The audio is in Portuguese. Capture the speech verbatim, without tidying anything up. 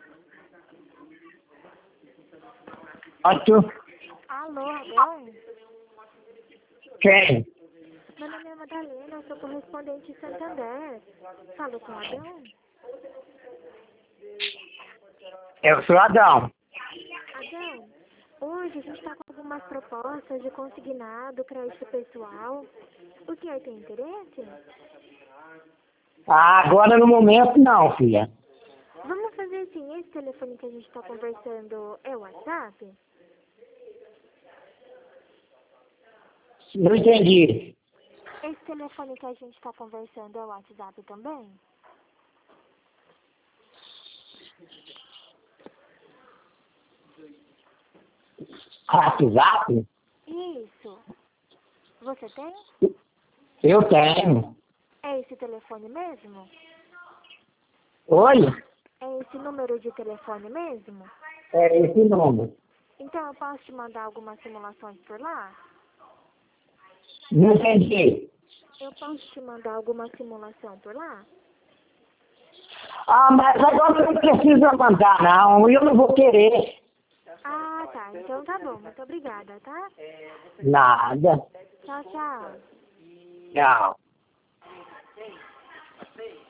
Otto? Alô, Adão? Quem? Meu nome é Madalena, eu sou correspondente em Santander. Falo com o Adão? Eu sou Adão. Adão, hoje a gente está com algumas propostas de consignado, crédito pessoal. O senhor tem interesse? Ah, agora no momento não, filha. Vamos fazer assim, esse telefone que a gente está conversando é o WhatsApp? Não entendi. Esse telefone que a gente está conversando é o WhatsApp também? WhatsApp? Isso. Você tem? Eu tenho. É esse telefone mesmo? Oi? É esse número de telefone mesmo? É esse nome. Então eu posso te mandar algumas simulações por lá? Não entendi. Eu posso te mandar alguma simulação por lá? Ah, mas agora não precisa mandar, não. Eu não vou querer. Ah, tá. Então tá bom. Muito obrigada, tá? Nada. Tchau, tchau. Tchau.